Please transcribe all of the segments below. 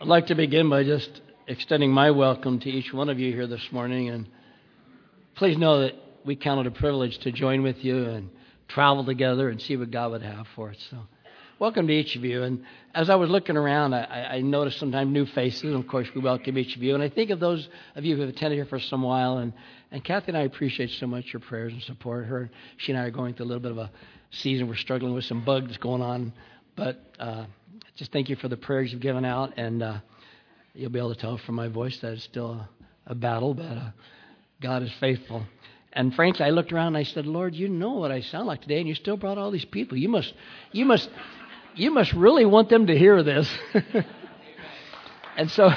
I'd like to begin by just extending my welcome to each one of you here this morning. And please know that we count it a privilege to join with you and travel together and see what God would have for us. So welcome to each of you. And as I was looking around, I noticed sometimes new faces. And of course, we welcome each of you. And I think of those of you who have attended here for some while. And Kathy and I appreciate so much your prayers and support. She and I are going through a little bit of a season. We're struggling with some bugs going on. But just thank you for the prayers you've given out. And you'll be able to tell from my voice that it's still a battle. But God is faithful. And frankly, I looked around and I said, Lord, you know what I sound like today, and you still brought all these people. You must really want them to hear this. and so,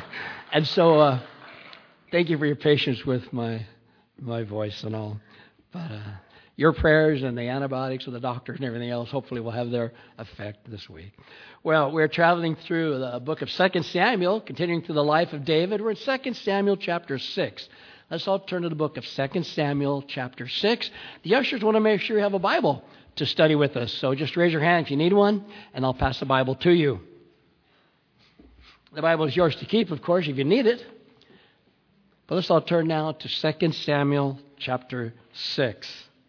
thank you for your patience with my voice and all. But your prayers and the antibiotics and the doctors and everything else hopefully will have their effect this week. Well, we're traveling through the book of 2 Samuel, continuing through the life of David. We're in 2 Samuel chapter 6. Let's all turn to the book of 2 Samuel chapter 6. The ushers want to make sure you have a Bible to study with us. So just raise your hand if you need one, and I'll pass the Bible to you. The Bible is yours to keep, of course, if you need it. But let's all turn now to 2 Samuel chapter 6.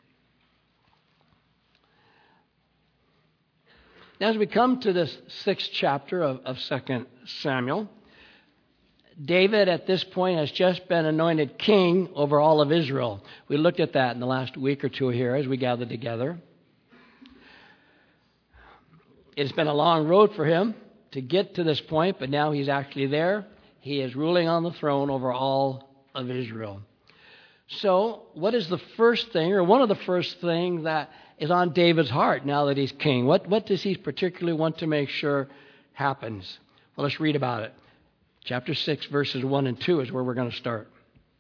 Now, as we come to this 6th chapter of 2 Samuel, David at this point has just been anointed king over all of Israel. We looked at that in the last week or two here as we gathered together. It's been a long road for him to get to this point, but now he's actually there. He is ruling on the throne over all of Israel. So what is the first thing, or one of the first things that is on David's heart now that he's king? What does he particularly want to make sure happens? Well, let's read about it. Chapter 6, verses 1 and 2 is where we're going to start.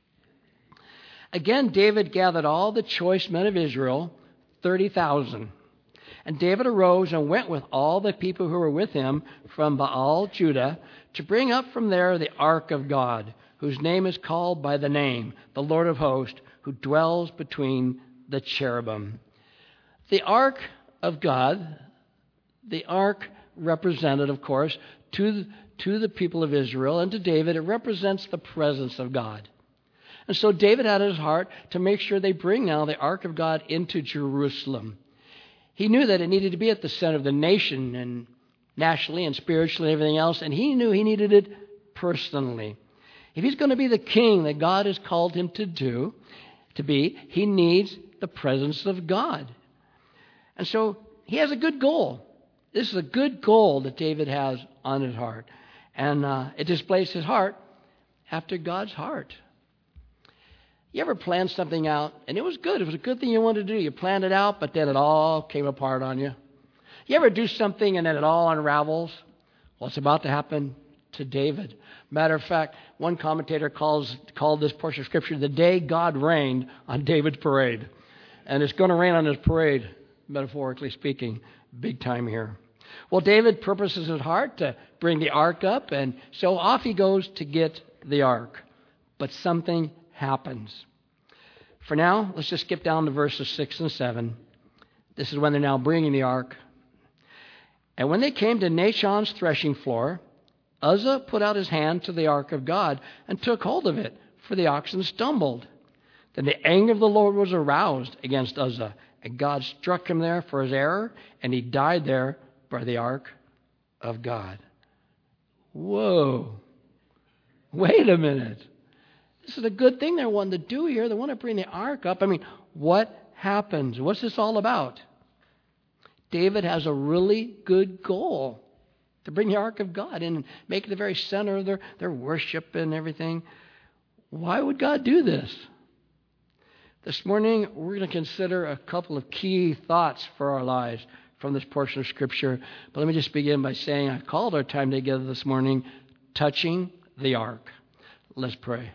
Again, David gathered all the choice men of Israel, 30,000. And David arose and went with all the people who were with him from Baal, Judah, to bring up from there the ark of God, whose name is called by the name, the Lord of hosts, who dwells between the cherubim. The ark of God, the ark represented, of course, to the people of Israel and to David, it represents the presence of God. And so David had his heart to make sure they bring now the ark of God into Jerusalem. He knew that it needed to be at the center of the nation, and nationally and spiritually and everything else, and he knew he needed it personally. If he's going to be the king that God has called him to be, he needs the presence of God. And so he has a good goal. This is a good goal that David has on his heart. And it displays his heart after God's heart. You ever plan something out, and it was good. It was a good thing you wanted to do. You planned it out, but then it all came apart on you. You ever do something and then it all unravels? Well, it's about to happen to David. Matter of fact, one commentator called this portion of Scripture the day God rained on David's parade. And it's going to rain on his parade, metaphorically speaking, big time here. Well, David purposes his heart to bring the ark up, and so off he goes to get the ark. But something happens. For now, let's just skip down to verses 6 and 7. This is when they're now bringing the ark. And when they came to Nachon's threshing floor, Uzzah put out his hand to the ark of God and took hold of it, for the oxen stumbled. Then the anger of the Lord was aroused against Uzzah, and God struck him there for his error, and he died there by the ark of God. Whoa. Wait a minute. This is a good thing they're wanting to do here. They want to bring the ark up. I mean, what happens? What's this all about? David has a really good goal to bring the ark of God in and make it the very center of their worship and everything. Why would God do this? This morning, we're going to consider a couple of key thoughts for our lives from this portion of Scripture. But let me just begin by saying I called our time together this morning, Touching the Ark. Let's pray.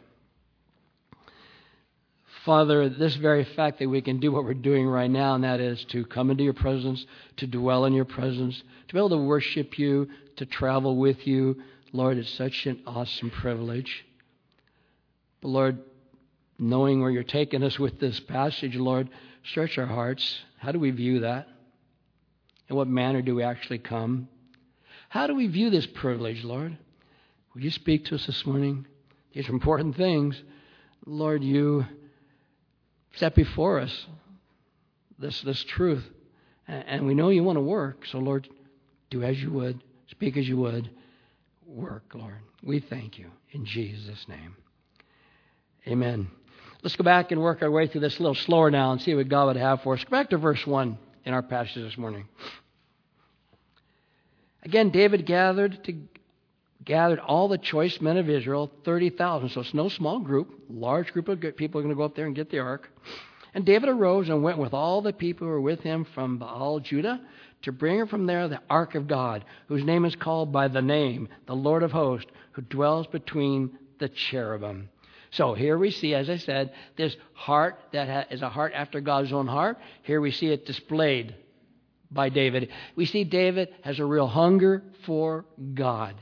Father, this very fact that we can do what we're doing right now, and that is to come into your presence, to dwell in your presence, to be able to worship you, to travel with you, Lord, it's such an awesome privilege. But Lord, knowing where you're taking us with this passage, Lord, search our hearts. How do we view that? In what manner do we actually come? How do we view this privilege, Lord? Will you speak to us this morning? These are important things. Lord, you set before us this truth. And we know you want to work. So, Lord, do as you would. Speak as you would. Work, Lord. We thank you in Jesus' name. Amen. Let's go back and work our way through this a little slower now and see what God would have for us. Go back to verse 1 in our passage this morning. Again, David gathered all the choice men of Israel, 30,000. So it's no small group. Large group of people are going to go up there and get the ark. And David arose and went with all the people who were with him from Baal, Judah, to bring from there the ark of God, whose name is called by the name, the Lord of hosts, who dwells between the cherubim. So here we see, as I said, this heart that is a heart after God's own heart. Here we see it displayed by David. We see David has a real hunger for God.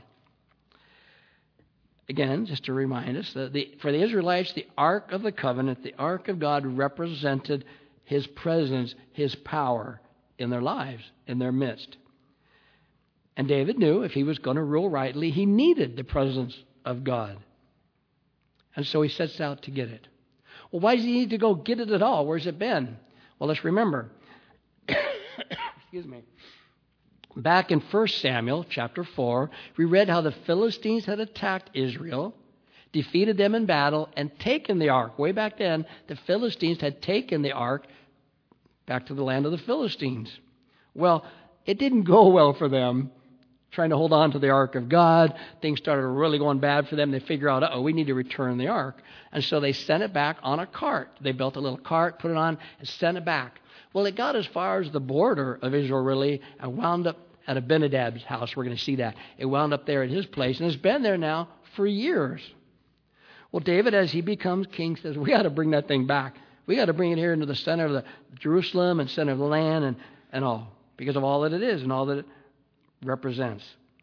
Again, just to remind us, for the Israelites, the Ark of the Covenant, the Ark of God represented His presence, His power in their lives, in their midst. And David knew if he was going to rule rightly, he needed the presence of God. And so he sets out to get it. Well, why does he need to go get it at all? Where's it been? Well, let's remember. Excuse me. Back in 1 Samuel chapter 4, we read how the Philistines had attacked Israel, defeated them in battle, and taken the ark. Way back then, the Philistines had taken the ark back to the land of the Philistines. Well, it didn't go well for them trying to hold on to the ark of God. Things started really going bad for them. They figure out, we need to return the ark. And so they sent it back on a cart. They built a little cart, put it on, and sent it back. Well, it got as far as the border of Israel, really, and wound up at Abinadab's house. We're going to see that. It wound up there at his place, and it's been there now for years. Well, David, as he becomes king, says, we got to bring that thing back. We got to bring it here into the center of the Jerusalem and center of the land and all, because of all that it is and all that it represents.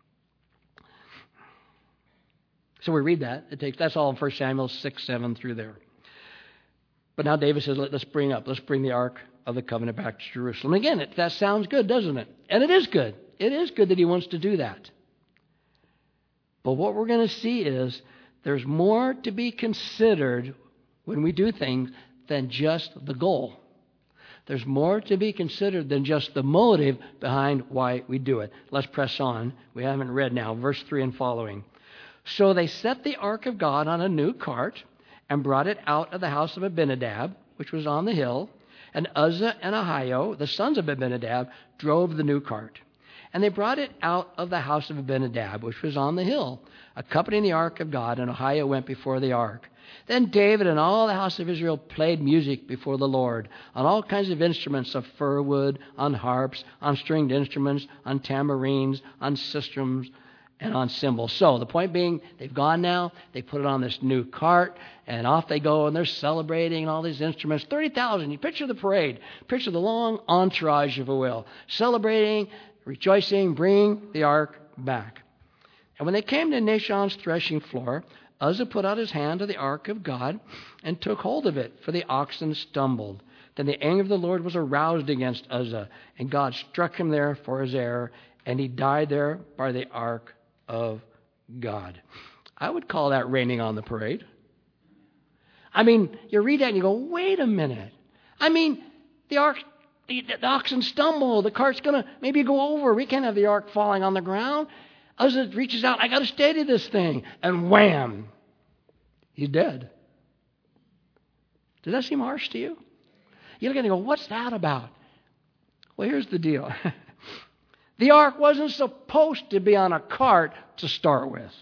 So we read that. That's all in 1 Samuel 6, 7 through there. But now David says, let's bring the Ark of the Covenant back to Jerusalem. Again, that sounds good, doesn't it? And it is good. It is good that he wants to do that. But what we're going to see is there's more to be considered when we do things than just the goal. There's more to be considered than just the motive behind why we do it. Let's press on. We haven't read now. Verse 3 and following. So they set the ark of God on a new cart and brought it out of the house of Abinadab, which was on the hill. And Uzzah and Ahio, the sons of Abinadab, drove the new cart. And they brought it out of the house of Abinadab, which was on the hill, accompanying the ark of God, and Ahio went before the ark. Then David and all the house of Israel played music before the Lord, on all kinds of instruments of fir wood, on harps, on stringed instruments, on tambourines, on sistrums, and on cymbals. So the point being, they've gone now, they put it on this new cart, and off they go, and they're celebrating, and all these instruments. 30,000, you picture the parade, picture the long entourage, if you will, celebrating, rejoicing, bringing the ark back. And when they came to Nashon's threshing floor, Uzzah put out his hand to the ark of God and took hold of it, for the oxen stumbled. Then the anger of the Lord was aroused against Uzzah, and God struck him there for his error, and he died there by the ark of God. I would call that raining on the parade. I mean, you read that and you go, wait a minute. I mean, the oxen stumble. The cart's going to maybe go over. We can't have the ark falling on the ground. Uzzah reaches out, I got to steady this thing. And wham, he's dead. Does that seem harsh to you? You look at it and go, what's that about? Well, here's the deal. The ark wasn't supposed to be on a cart to start with.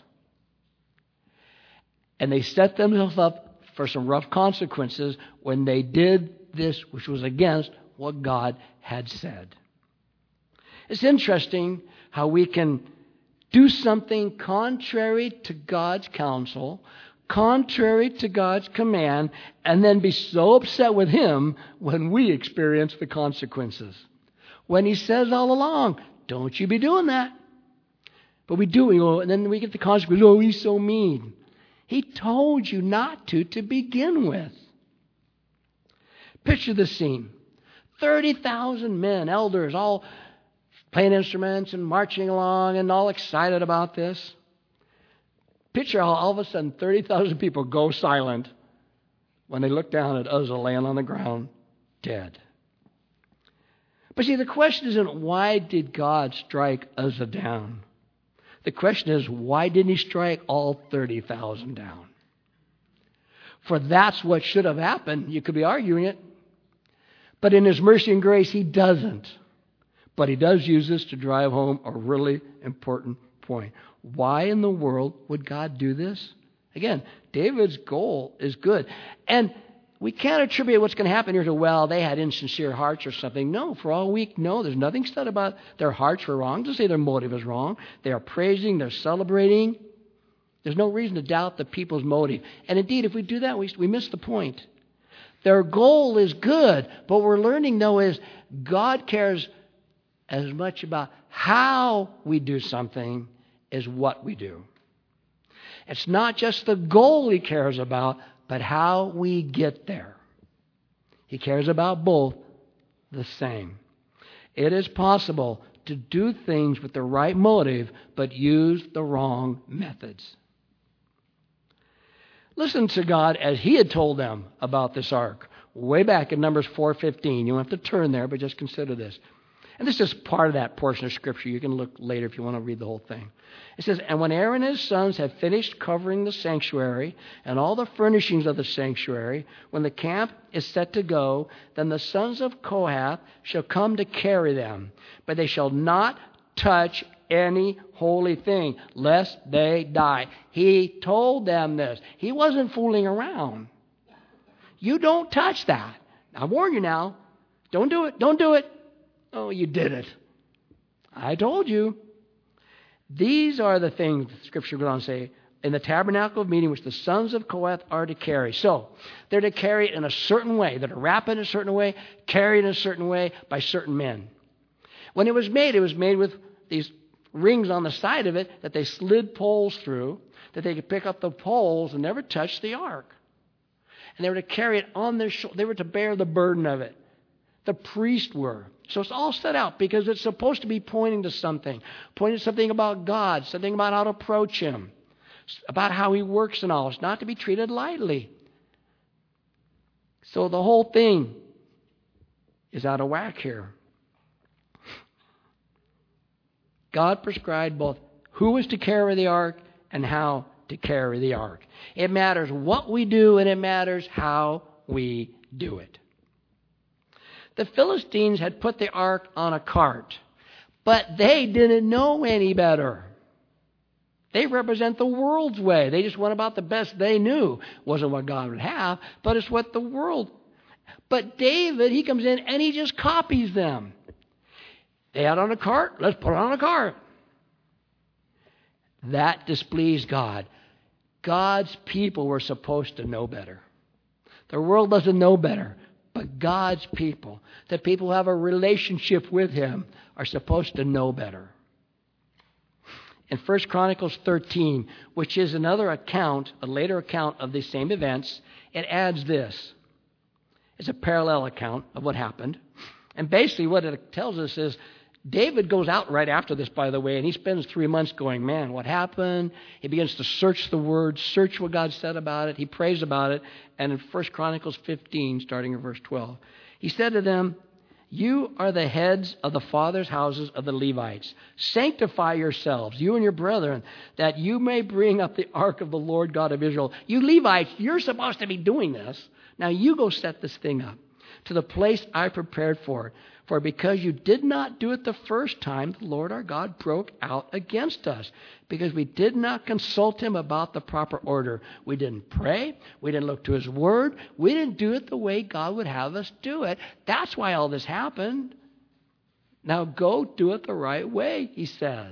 And they set themselves up for some rough consequences when they did this, which was against what God had said. It's interesting how we can do something contrary to God's counsel, contrary to God's command, and then be so upset with Him when we experience the consequences. When He says all along, don't you be doing that. But we do, and then we get the consequences. Oh, He's so mean. He told you not to begin with. Picture the scene. 30,000 men, elders, all playing instruments and marching along and all excited about this. picture how all of a sudden 30,000 people go silent when they look down at Uzzah laying on the ground, dead. But see, the question isn't why did God strike Uzzah down? The question is, why didn't he strike all 30,000 down? For that's what should have happened. You could be arguing it. But in his mercy and grace, he doesn't. But he does use this to drive home a really important point. Why in the world would God do this? Again, David's goal is good. And we can't attribute what's going to happen here to, well, they had insincere hearts or something. No, for all we know, there's nothing said about their hearts were wrong. It doesn't say their motive is wrong. They are praising, they're celebrating. There's no reason to doubt the people's motive. And indeed, if we do that, we miss the point. Their goal is good, but what we're learning, though, is God cares as much about how we do something as what we do. It's not just the goal he cares about, but how we get there. He cares about both the same. It is possible to do things with the right motive, but use the wrong methods. Listen to God as he had told them about this ark. Way back in Numbers 4:15. You don't have to turn there, but just consider this. And this is part of that portion of Scripture. You can look later if you want to read the whole thing. It says, and when Aaron and his sons have finished covering the sanctuary and all the furnishings of the sanctuary, when the camp is set to go, then the sons of Kohath shall come to carry them. But they shall not touch any holy thing, lest they die. He told them this. He wasn't fooling around. You don't touch that. I warn you now. Don't do it. Don't do it. Oh, you did it. I told you. These are the things the Scripture goes on to say in the tabernacle of meeting, which the sons of Kohath are to carry. So they're to carry it in a certain way. They're to wrap it in a certain way, carry it in a certain way by certain men. When it was made with these rings on the side of it that they slid poles through, that they could pick up the poles and never touch the ark. And they were to carry it on their shoulders. They were to bear the burden of it. The priests were. So it's all set out because it's supposed to be pointing to something about God, something about how to approach him, about how he works and all. It's not to be treated lightly. So the whole thing is out of whack here. God prescribed both who is to carry the ark and how to carry the ark. It matters what we do and it matters how we do it. The Philistines had put the ark on a cart, but they didn't know any better. They represent the world's way. They just went about the best they knew. Wasn't what God would have, but it's what the world. But David, he comes in and he just copies them. They had on a cart, let's put it on a cart. That displeased God. God's people were supposed to know better. The world doesn't know better. But God's people, the people who have a relationship with him, are supposed to know better. In 1 Chronicles 13, which is another account, a later account of these same events, it adds this. It's a parallel account of what happened. And basically what it tells us is David goes out right after this, by the way, and he spends 3 months going, man, what happened? He begins to search the Word, search what God said about it. He prays about it. And in 1 Chronicles 15, starting in verse 12, he said to them, you are the heads of the fathers' houses of the Levites. Sanctify yourselves, you and your brethren, that you may bring up the ark of the Lord God of Israel. You Levites, you're supposed to be doing this. Now you go set this thing up to the place I prepared for it. For because you did not do it the first time, the Lord our God broke out against us. Because we did not consult him about the proper order. We didn't pray. We didn't look to his word. We didn't do it the way God would have us do it. That's why all this happened. Now go do it the right way, he says.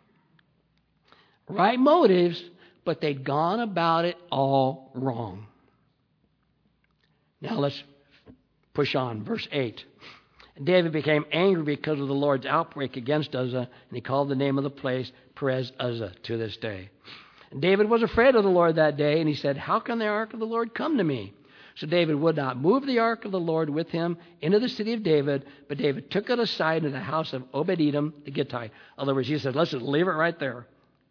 Right motives, but they'd gone about it all wrong. Now let's push on. Verse 8. David became angry because of the Lord's outbreak against Uzzah, and he called the name of the place Perez Uzzah to this day. And David was afraid of the Lord that day, and he said, how can the ark of the Lord come to me? So David would not move the ark of the Lord with him into the city of David, but David took it aside into the house of Obed-Edom the Gittite. In other words, he said, let's just leave it right there.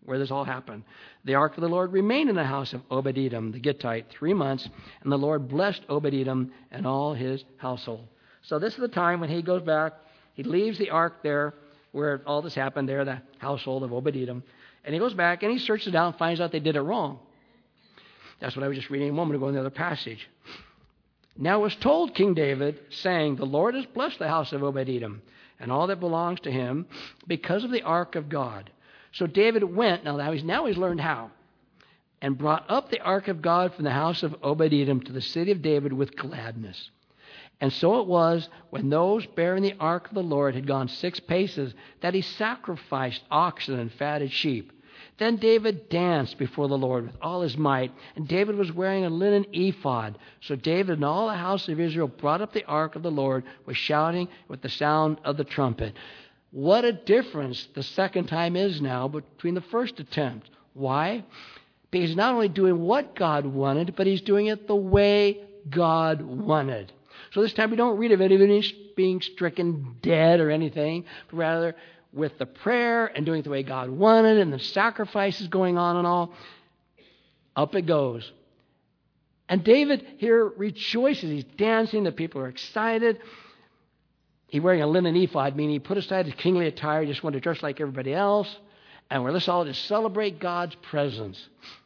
where this all happened. The ark of the Lord remained in the house of Obed-Edom, the Gittite, 3 months, and the Lord blessed Obed-Edom and all his household. So this is the time when he goes back. He leaves the ark there where all this happened there, the household of Obed-Edom. And he goes back and he searches it out and finds out they did it wrong. That's what I was just reading a moment ago in the other passage. Now it was told King David, saying, the Lord has blessed the house of Obed-Edom and all that belongs to him because of the ark of God. So David went, now he's learned how, and brought up the ark of God from the house of Obed-Edom to the city of David with gladness. And so it was, when those bearing the ark of the Lord had gone 6 paces, that he sacrificed oxen and fatted sheep. Then David danced before the Lord with all his might, and David was wearing a linen ephod. So David and all the house of Israel brought up the ark of the Lord with shouting, with the sound of the trumpet. What a difference the second time is now between the first attempt. Why? Because he's not only doing what God wanted, but he's doing it the way God wanted. So this time we don't read of anyone being stricken dead or anything, but rather with the prayer and doing it the way God wanted and the sacrifices going on and all, up it goes. And David here rejoices. He's dancing. The people are excited. He's wearing a linen ephod, meaning he put aside his kingly attire. He just wanted to dress like everybody else. And let's all just celebrate God's presence.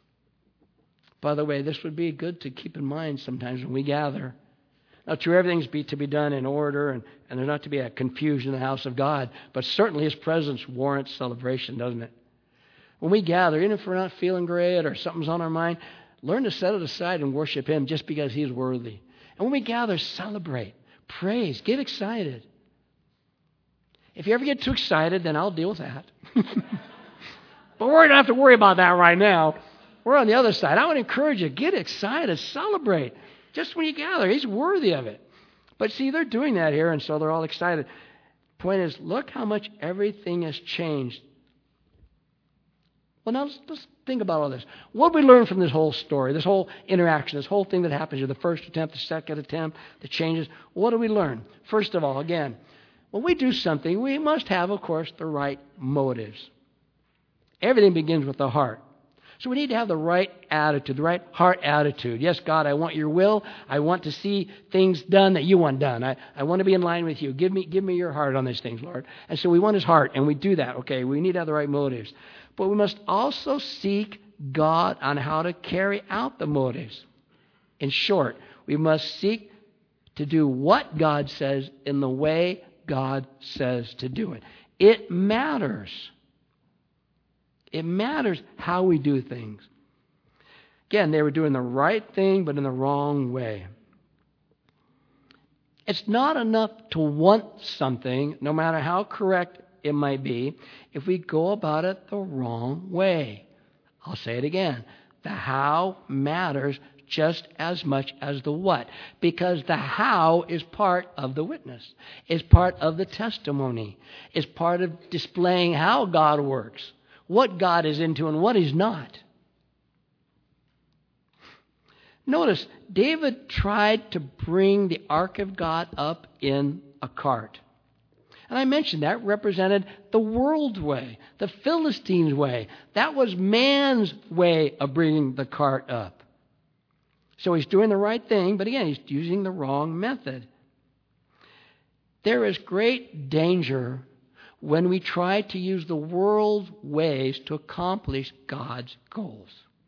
By the way, this would be good to keep in mind sometimes when we gather. Now, true, everything's to be done in order, and there's not to be a confusion in the house of God. But certainly his presence warrants celebration, doesn't it? When we gather, even if we're not feeling great or something's on our mind, learn to set it aside and worship him just because he's worthy. And when we gather, celebrate, praise, get excited. If you ever get too excited, then I'll deal with that. But we're going to have to worry about that right now. We're on the other side. I would encourage you, get excited, celebrate. Just when you gather, he's worthy of it. But see, they're doing that here, and so they're all excited. Point is, look how much everything has changed. Well, now let's think about all this. What did we learn from this whole story, this whole interaction, this whole thing that happens here, the first attempt, the second attempt, the changes? What do we learn? First of all, again, when we do something, we must have, of course, the right motives. Everything begins with the heart. So we need to have the right attitude, the right heart attitude. Yes, God, I want your will. I want to see things done that you want done. I want to be in line with you. Give me your heart on these things, Lord. And so we want his heart, and we do that. Okay, we need to have the right motives. But we must also seek God on how to carry out the motives. In short, we must seek to do what God says in the way God says to do it. It matters. It matters how we do things. Again, they were doing the right thing, but in the wrong way. It's not enough to want something, no matter how correct it might be, if we go about it the wrong way. I'll say it again. The how matters just as much as the what, because the how is part of the witness, is part of the testimony, is part of displaying how God works, what God is into and what he's not. Notice, David tried to bring the ark of God up in a cart. And I mentioned that represented the world's way, the Philistines' way. That was man's way of bringing the cart up. So he's doing the right thing, but again, he's using the wrong method. There is great danger when we try to use the world's ways to accomplish God's goals.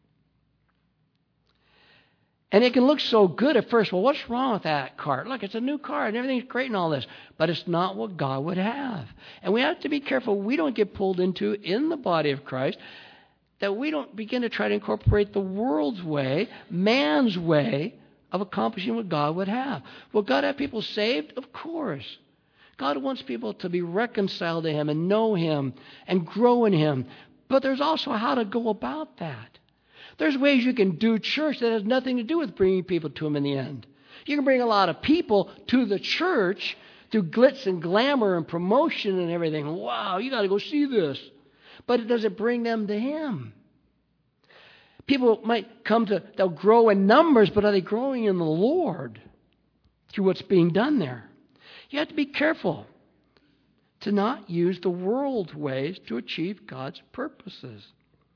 And it can look so good at first. Well, what's wrong with that cart? Look, it's a new car and everything's great and all this. But it's not what God would have. And we have to be careful we don't get pulled into, in the body of Christ, that we don't begin to try to incorporate the world's way, man's way of accomplishing what God would have. Will God have people saved? Of course. God wants people to be reconciled to him and know him and grow in him. But there's also how to go about that. There's ways you can do church that has nothing to do with bringing people to him in the end. You can bring a lot of people to the church through glitz and glamour and promotion and everything. Wow, you got to go see this. But does it bring them to him? People might they'll grow in numbers, but are they growing in the Lord through what's being done there? You have to be careful to not use the world's ways to achieve God's purposes.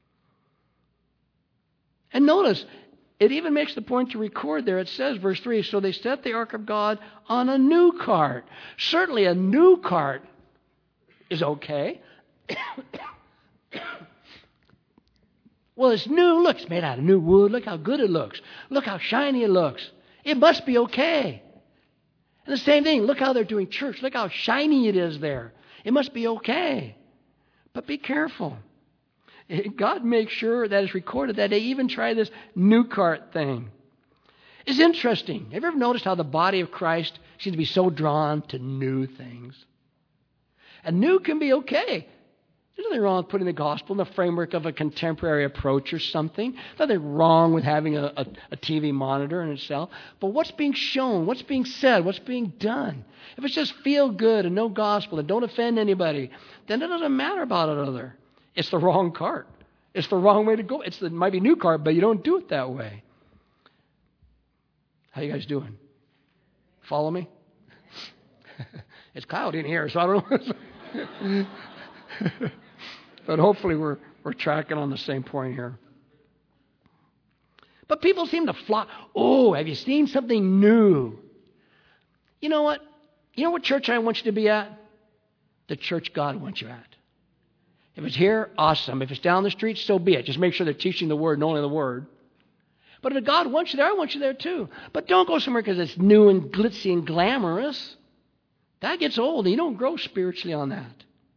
And notice, it even makes the point to record there. It says, verse 3, so they set the ark of God on a new cart. Certainly a new cart is okay. Well, it's new. Look, it's made out of new wood. Look how good it looks. Look how shiny it looks. It must be okay. And the same thing, look how they're doing church. Look how shiny it is there. It must be okay. But be careful. God makes sure that it's recorded that they even try this new cart thing. It's interesting. Have you ever noticed how the body of Christ seems to be so drawn to new things? And new can be okay. There's nothing wrong with putting the gospel in the framework of a contemporary approach or something. Nothing wrong with having a TV monitor in itself. But what's being shown, what's being said, what's being done? If it's just feel good and no gospel and don't offend anybody, then it doesn't matter about another. It's the wrong cart. It's the wrong way to go. It might be a new cart, but you don't do it that way. How you guys doing? Follow me? It's cloudy in here, so I don't know. But hopefully we're tracking on the same point here. But people seem to flock. Oh, have you seen something new? You know what? You know what church I want you to be at? The church God wants you at. If it's here, awesome. If it's down the street, so be it. Just make sure they're teaching the Word and only the Word. But if God wants you there, I want you there too. But don't go somewhere because it's new and glitzy and glamorous. That gets old and you don't grow spiritually on that.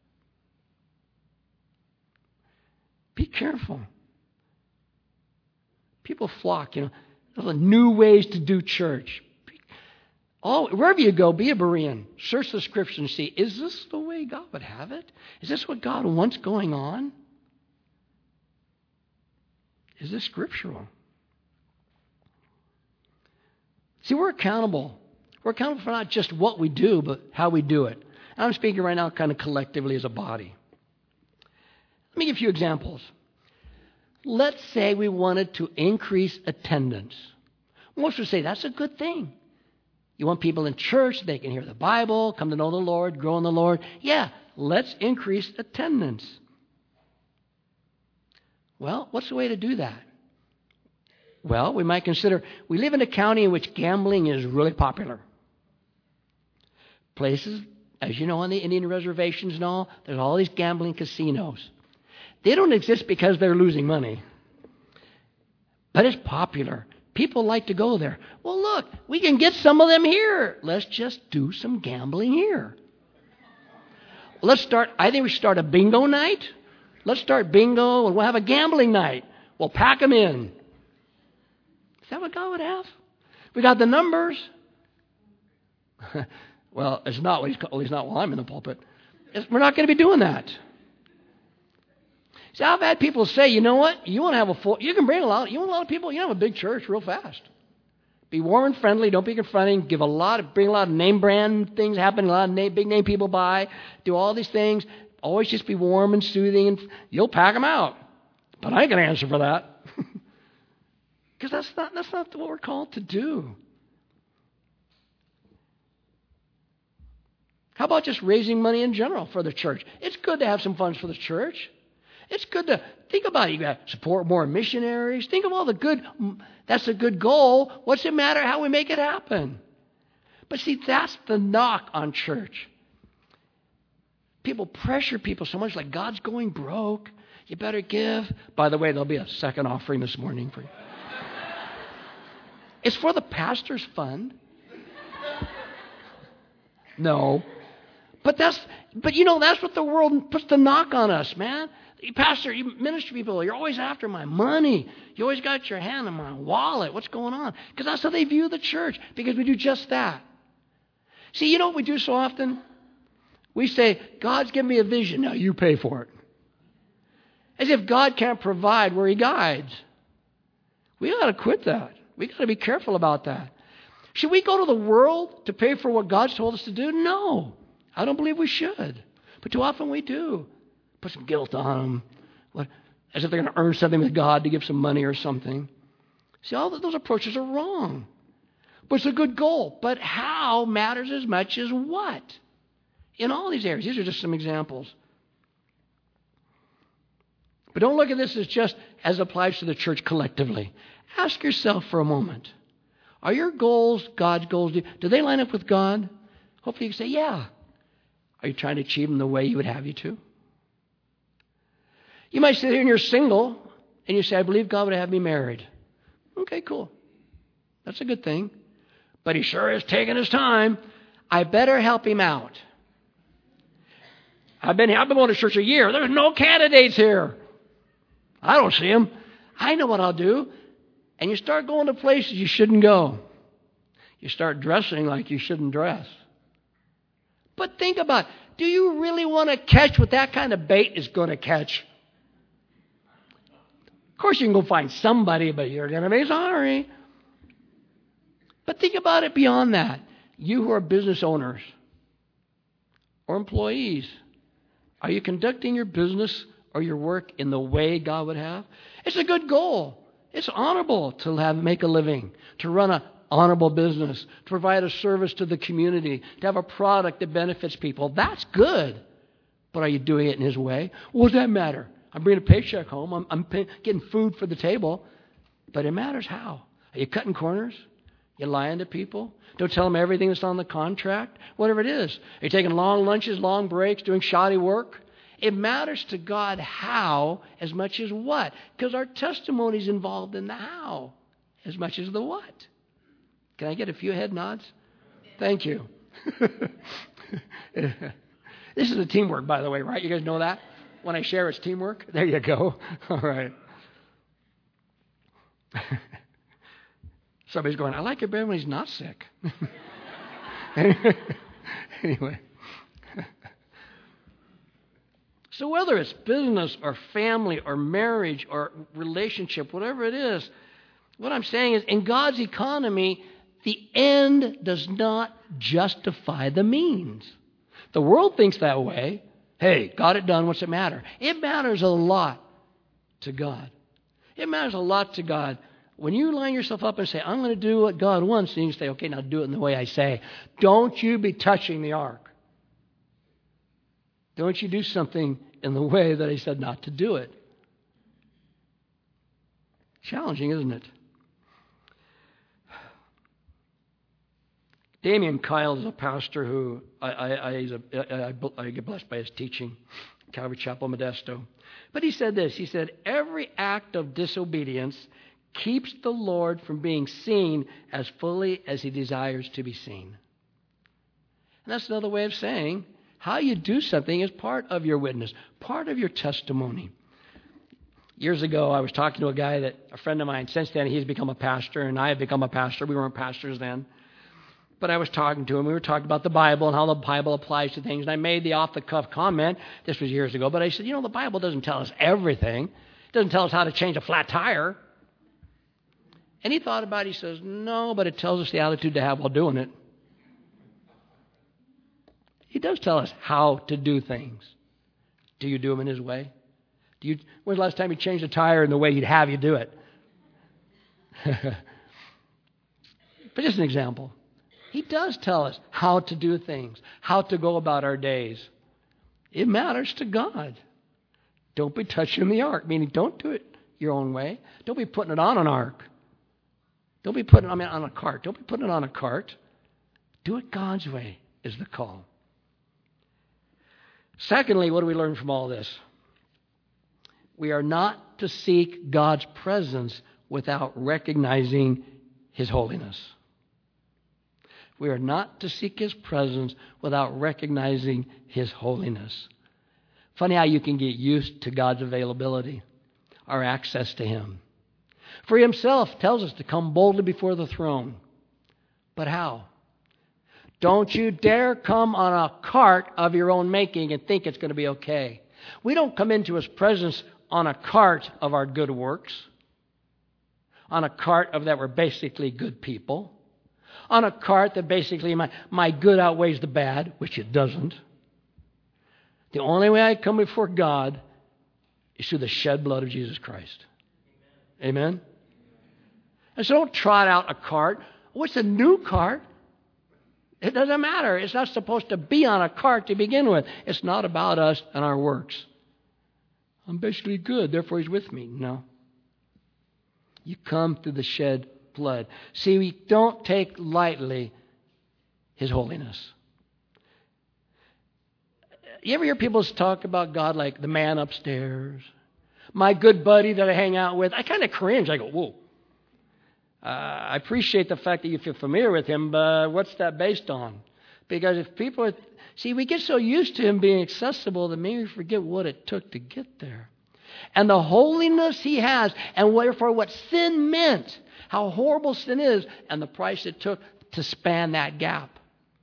Be careful. People flock, There's new ways to do church. Wherever you go, be a Berean. Search the Scripture and see, is this the way God would have it? Is this what God wants going on? Is this scriptural? See, we're accountable. We're accountable for not just what we do, but how we do it. And I'm speaking right now kind of collectively as a body. Let me give you a few examples. Let's say we wanted to increase attendance. Most would say that's a good thing. You want people in church, they can hear the Bible, come to know the Lord, grow in the Lord. Yeah, let's increase attendance. Well, what's the way to do that? Well, we might consider, we live in a county in which gambling is really popular. Places, as you know, on the Indian reservations and all, there's all these gambling casinos. They don't exist because they're losing money. But it's popular. People like to go there. Well, look, we can get some of them here. Let's just do some gambling here. I think we should start a bingo night. Let's start bingo and we'll have a gambling night. We'll pack them in. Is that what God would have? We got the numbers. Well, it's not at least not while I'm in the pulpit. We're not going to be doing that. See, I've had people say, you know what? You want to have you want a lot of people, you have a big church real fast. Be warm and friendly, don't be confronting, bring a lot of name brand things happen, a lot of big name people buy, do all these things, always just be warm and soothing, and you'll pack them out. But I ain't going to answer for that. Because that's not what we're called to do. How about just raising money in general for the church? It's good to have some funds for the church. It's good to think about it. You got to support more missionaries. Think of all the good. That's a good goal. What's it matter how we make it happen? But see, that's the knock on church. People pressure people so much like God's going broke. You better give. By the way, there'll be a second offering this morning for you. It's for the pastor's fund. No. But that's what the world puts the knock on us, man. Pastor, you ministry people, you're always after my money. You always got your hand in my wallet. What's going on? Because that's how they view the church, because we do just that. See, you know what we do so often? We say, God's given me a vision. Now you pay for it. As if God can't provide where He guides. We got to quit that. We got to be careful about that. Should we go to the world to pay for what God's told us to do? No. I don't believe we should. But too often we do. Put some guilt on them. As if they're going to earn something with God to give some money or something. See, all those approaches are wrong. But it's a good goal. But how matters as much as what? In all these areas. These are just some examples. But don't look at this as just as applies to the church collectively. Ask yourself for a moment. Are your goals God's goals? Do they line up with God? Hopefully you can say, yeah. Are you trying to achieve them the way He would have you to? You might sit here and you're single, and you say, I believe God would have me married. Okay, cool. That's a good thing. But He sure is taking His time. I better help Him out. I've been going to church a year. There's no candidates here. I don't see them. I know what I'll do. And you start going to places you shouldn't go. You start dressing like you shouldn't dress. But think about it. Do you really want to catch what that kind of bait is going to catch? Of course, you can go find somebody, but you're going to be sorry. But think about it beyond that. You who are business owners or employees, are you conducting your business or your work in the way God would have? It's a good goal. It's honorable to make a living, to run an honorable business, to provide a service to the community, to have a product that benefits people. That's good. But are you doing it in His way? What does that matter? I'm bringing a paycheck home. I'm getting food for the table. But it matters how. Are you cutting corners? You lying to people? Don't tell them everything that's on the contract? Whatever it is. Are you taking long lunches, long breaks, doing shoddy work? It matters to God how as much as what. Because our testimony is involved in the how as much as the what. Can I get a few head nods? Thank you. This is a teamwork, by the way, right? You guys know that? When I share, it's teamwork. There you go. All right. Somebody's going, I like it better when he's not sick. Anyway. So whether it's business or family or marriage or relationship, whatever it is, what I'm saying is in God's economy, the end does not justify the means. The world thinks that way. Hey, got it done. What's it matter? It matters a lot to God. It matters a lot to God. When you line yourself up and say, I'm going to do what God wants, and you say, okay, now do it in the way I say. Don't you be touching the ark. Don't you do something in the way that He said not to do it. Challenging, isn't it? Damien Kyle is a pastor who I get blessed by his teaching, Calvary Chapel, Modesto. But he said this. He said, every act of disobedience keeps the Lord from being seen as fully as He desires to be seen. And that's another way of saying how you do something is part of your witness, part of your testimony. Years ago, I was talking to a friend of mine. Since then, he's become a pastor, and I have become a pastor. We weren't pastors then. But I was talking to him. We were talking about the Bible and how the Bible applies to things. And I made the off-the-cuff comment. This was years ago. But I said, the Bible doesn't tell us everything. It doesn't tell us how to change a flat tire. And he thought about it. He says, no, but it tells us the attitude to have while doing it. He does tell us how to do things. Do you do them in His way? When's the last time you changed a tire in the way He'd have you do it? But just an example. He does tell us how to do things, how to go about our days. It matters to God. Don't be touching the ark, meaning don't do it your own way. Don't be putting it on an ark. Don't be putting it on a cart. Don't be putting it on a cart. Do it God's way is the call. Secondly, what do we learn from all this? We are not to seek God's presence without recognizing His holiness. We are not to seek His presence without recognizing His holiness. Funny how you can get used to God's availability, our access to Him. For He Himself tells us to come boldly before the throne. But how? Don't you dare come on a cart of your own making and think it's going to be okay. We don't come into His presence on a cart of our good works, on a cart of that we're basically good people, on a cart that basically my good outweighs the bad, which it doesn't. The only way I come before God is through the shed blood of Jesus Christ. Amen? And so don't trot out a cart. What's a new cart? It doesn't matter. It's not supposed to be on a cart to begin with. It's not about us and our works. I'm basically good, therefore He's with me. No. You come through the shed blood. See, we don't take lightly His holiness. You ever hear people talk about God like the man upstairs? My good buddy that I hang out with? I kind of cringe. I go, whoa. I appreciate the fact that you feel familiar with Him, but what's that based on? Because if people are... See, we get so used to Him being accessible that maybe we forget what it took to get there. And the holiness He has, and therefore what sin meant, how horrible sin is, and the price it took to span that gap.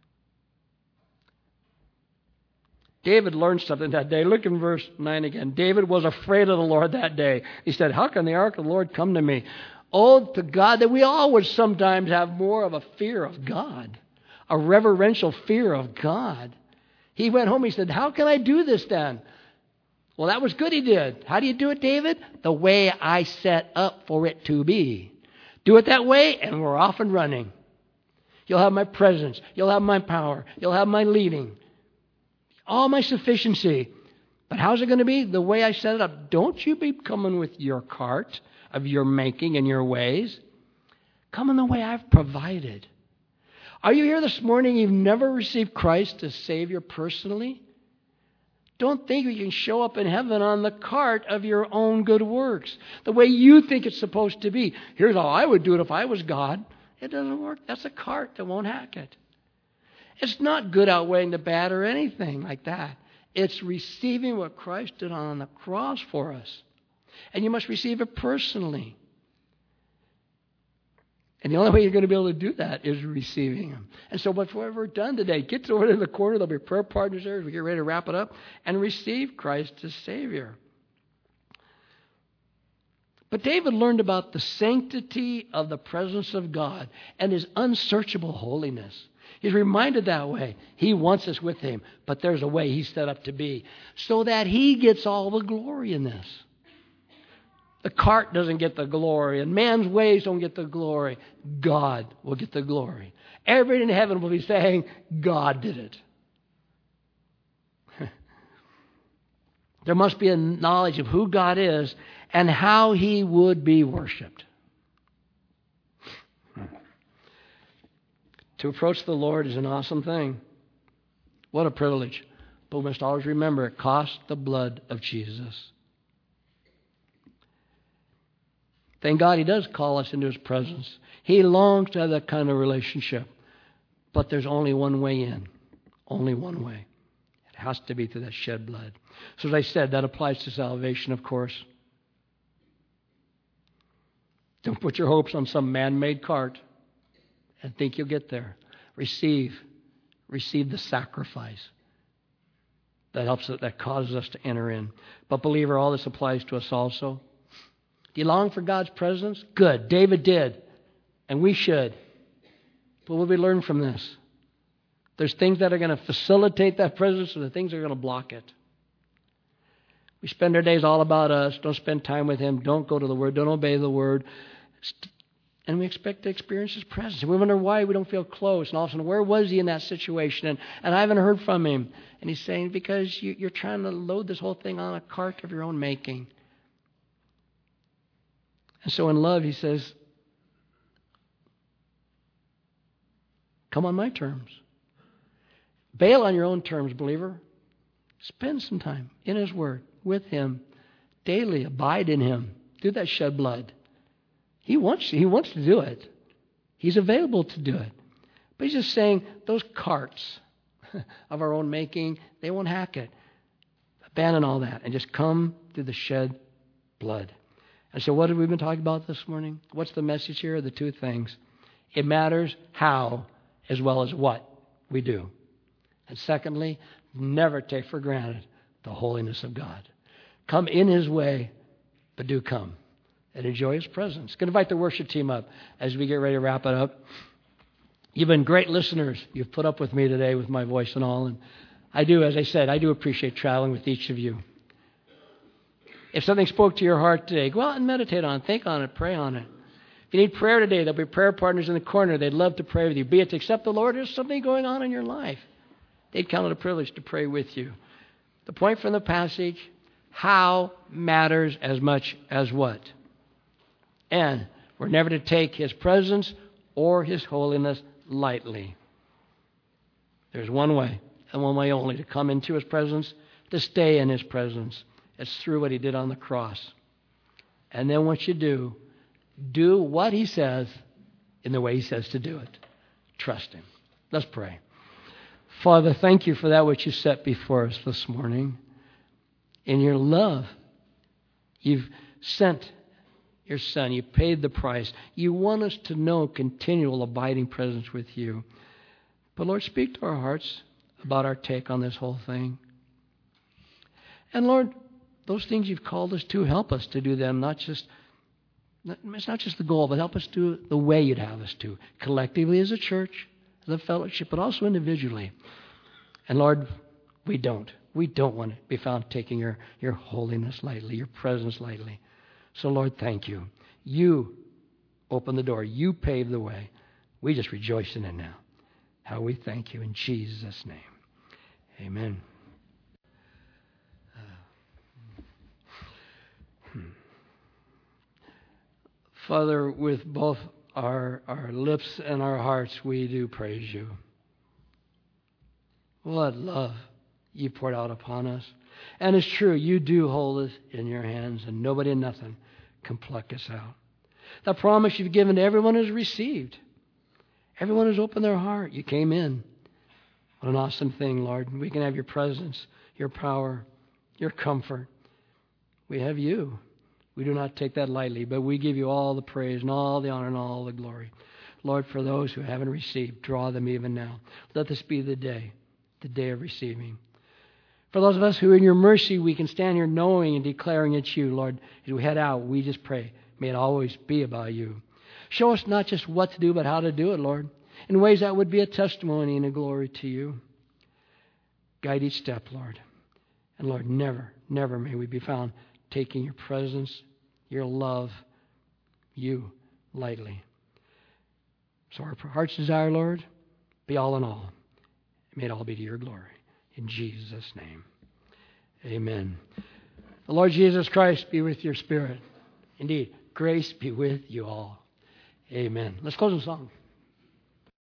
David learned something that day. Look in verse 9 again. David was afraid of the Lord that day. He said, how can the ark of the Lord come to me? Oh, to God, that we all would sometimes have more of a fear of God, a reverential fear of God. He went home, he said, how can I do this then? Well, that was good he did. How do you do it, David? The way I set up for it to be. Do it that way, and we're off and running. You'll have my presence. You'll have my power. You'll have my leading. All my sufficiency. But how's it going to be? The way I set it up. Don't you be coming with your cart of your making and your ways. Come in the way I've provided. Are you here this morning? You've never received Christ as Savior personally? Don't think you can show up in heaven on the cart of your own good works. The way you think it's supposed to be. Here's how I would do it if I was God. It doesn't work. That's a cart that won't hack it. It's not good outweighing the bad or anything like that. It's receiving what Christ did on the cross for us. And you must receive it personally. And the only way you're going to be able to do that is receiving Him. And so whatever we're done today, get over to the corner. There'll be prayer partners there as we get ready to wrap it up. And receive Christ as Savior. But David learned about the sanctity of the presence of God and His unsearchable holiness. He's reminded that way. He wants us with Him, but there's a way He's set up to be so that He gets all the glory in this. The cart doesn't get the glory, and man's ways don't get the glory. God will get the glory. Everyone in heaven will be saying, God did it. There must be a knowledge of who God is and how He would be worshipped. To approach the Lord is an awesome thing. What a privilege. But we must always remember it cost the blood of Jesus. Thank God He does call us into His presence. He longs to have that kind of relationship. But there's only one way in. Only one way. It has to be through that shed blood. So as I said, that applies to salvation, of course. Don't put your hopes on some man-made cart and think you'll get there. Receive the sacrifice that helps, that causes us to enter in. But believer, all this applies to us also. Do you long for God's presence? Good. David did. And we should. But what we learn from this? There's things that are going to facilitate that presence and the things that are going to block it. We spend our days all about us. Don't spend time with Him. Don't go to the Word. Don't obey the Word. And we expect to experience His presence. And we wonder why we don't feel close. And all of a sudden, where was He in that situation? And I haven't heard from Him. And He's saying, because you're trying to load this whole thing on a cart of your own making. And so in love, He says, come on my terms. Bail on your own terms, believer. Spend some time in His Word, with Him, daily. Abide in Him. Do that shed blood. He wants to do it. He's available to do it. But He's just saying, those carts of our own making, they won't hack it. Abandon all that and just come through the shed blood. And so what have we been talking about this morning? What's the message here? The two things. It matters how as well as what we do. And secondly, never take for granted the holiness of God. Come in His way, but do come and enjoy His presence. I'm going to invite the worship team up as we get ready to wrap it up. You've been great listeners. You've put up with me today with my voice and all. And I do, as I said, I do appreciate traveling with each of you. If something spoke to your heart today, go out and meditate on it, think on it, pray on it. If you need prayer today, there'll be prayer partners in the corner. They'd love to pray with you. Be it to accept the Lord or something going on in your life. They'd count it a privilege to pray with you. The point from the passage, how matters as much as what. And we're never to take His presence or His holiness lightly. There's one way, and one way only, to come into His presence, to stay in His presence. It's through what He did on the cross. And then once you do what He says in the way He says to do it. Trust Him. Let's pray. Father, thank You for that which You set before us this morning. In Your love, You've sent Your Son. You paid the price. You want us to know continual abiding presence with You. But Lord, speak to our hearts about our take on this whole thing. And Lord, those things You've called us to, help us to do them, it's not just the goal, but help us do it the way You'd have us to, collectively as a church, as a fellowship, but also individually. And Lord, we don't want to be found taking Your holiness lightly, Your presence lightly. So Lord, thank You. You opened the door. You paved the way. We just rejoice in it now. How we thank You in Jesus' name. Amen. Father, with both our lips and our hearts, we do praise You. What love You poured out upon us. And it's true, You do hold us in Your hands, and nobody and nothing can pluck us out. The promise You've given to everyone who's received. Everyone who's opened their heart. You came in. What an awesome thing, Lord. We can have Your presence, Your power, Your comfort. We have You. We do not take that lightly, but we give You all the praise and all the honor and all the glory. Lord, for those who haven't received, draw them even now. Let this be the day of receiving. For those of us who in Your mercy, we can stand here knowing and declaring it's You, Lord. As we head out, we just pray, may it always be about You. Show us not just what to do, but how to do it, Lord, in ways that would be a testimony and a glory to You. Guide each step, Lord. And Lord, never, never may we be found taking Your presence, Your love, You lightly. So our heart's desire, Lord, be all in all. May it all be to Your glory. In Jesus' name, amen. The Lord Jesus Christ be with your spirit. Indeed, grace be with you all. Amen. Let's close the song.